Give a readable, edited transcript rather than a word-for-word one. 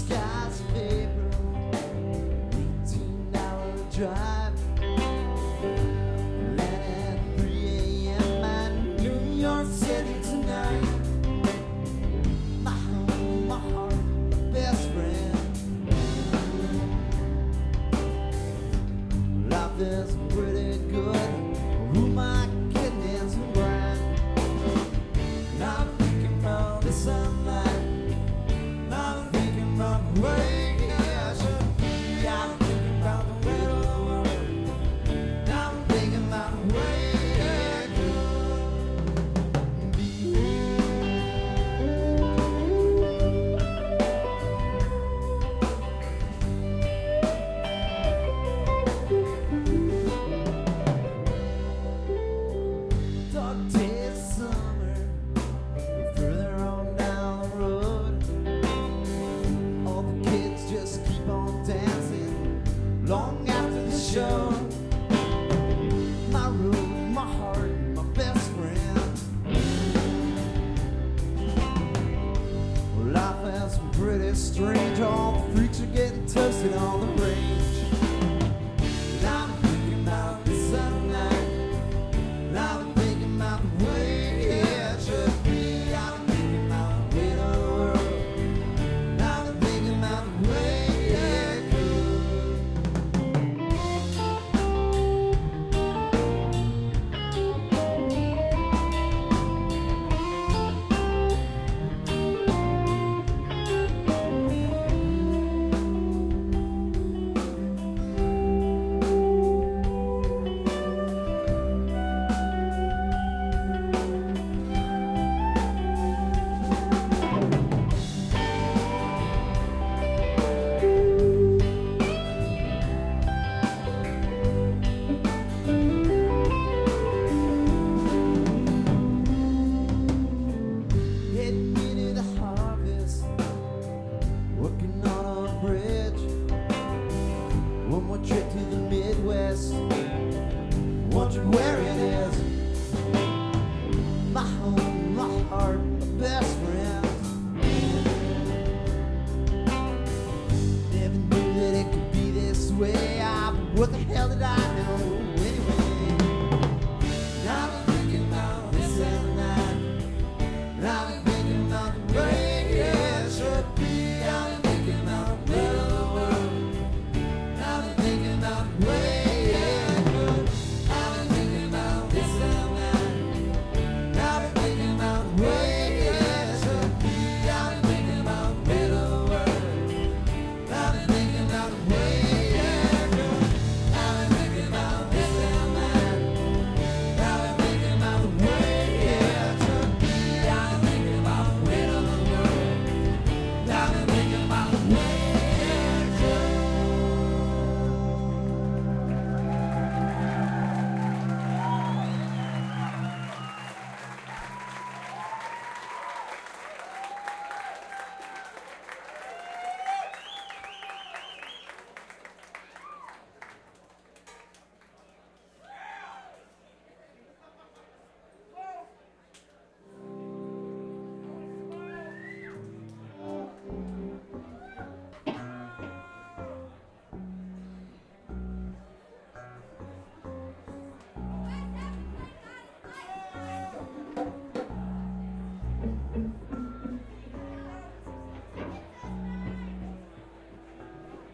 skyscraper, 18-hour drive. Land at 3 a.m. at New York City tonight. My home, my heart, my best friend. Life is pretty good. Who am I kidding? It's right. Now I'm thinking about the sunlight. Now I'm thinking about the way I should be. I'm thinking about the way of the world. Now I'm thinking about the way it could be. Dark days of summer, we're further on down the road. All the kids just keep on dancing long after the show. My room, my heart, my best friend. Well, life has been pretty strange. All the freaks are getting toasted on the range. And I'm thinking about the sunlight. And I'm thinking about the way it should be. I'm thinking about the way of the world. And I'm thinking about the way it could. Heading into the harvest, working on a bridge. One more trip to the Midwest, wondering where it is. My home, my heart, my best friend. Never knew that it could be this way. What the hell did I